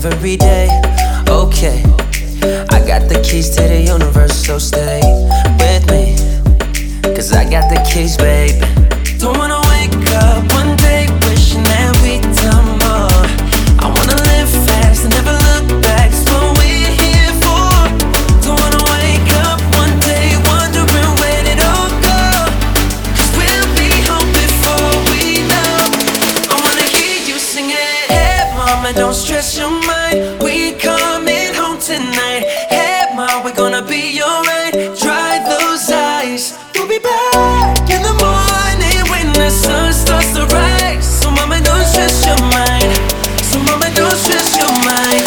every day. Okay, I got the keys to the universe, so stay with me, 'cause I got the keys, baby. Don't wanna wake up one day wishing that we'd done more. I wanna live fast and never look back, it's what we're here for. Don't wanna wake up one day wondering where did it all go, 'cause we'll be home before we know. I wanna hear you sing it. Hey mama, don't stress your mind, we coming home tonight. Hey mama, we're gonna be alright. Dry those eyes, we'll be back in the morning when the sun starts to rise. So mama, don't stress your mind. So mama, don't stress your mind.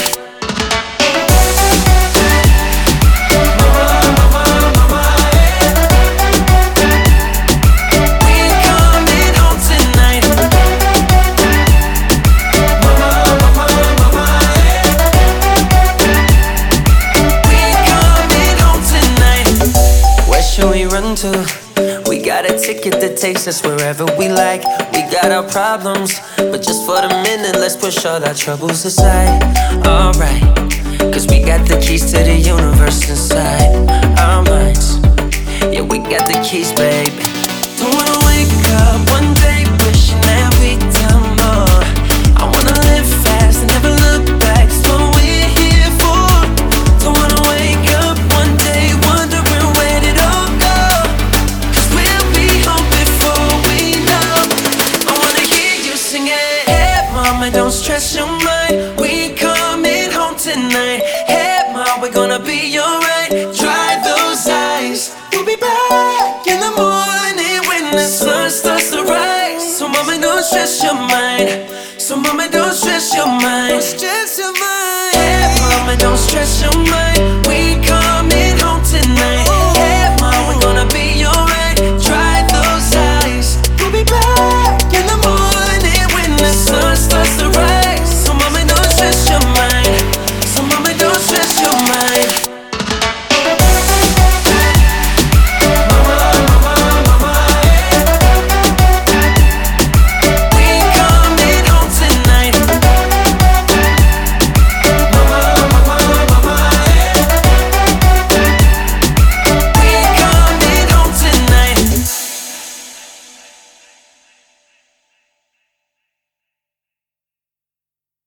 We got a ticket that takes us wherever we like. We got our problems, but just for the minute, let's push all our troubles aside. Alright, 'cause we got the keys to the universe inside our minds. Yeah, we got the keys, baby. Don't wanna wake up one day wishing that we'd done more. I wanna live fast and never look back, it's what we're here for. Don't wanna wake up one day wondering where did it all go, 'cause we'll be home before we know. I wanna hear you sing it. Hey mama, don't stress your mind, we coming home tonight. Hey mama, we're gonna be alright. Dry those eyes, we'll be back in the morning when the sun starts to rise. So mama, don't stress your mind. So mama, don't stress your mind. Don't stress your mind. Hey mama, don't stress your mind, we coming home tonight. Hey mama, we're gonna be alright. Dry those eyes, we'll be back in the morning when the sun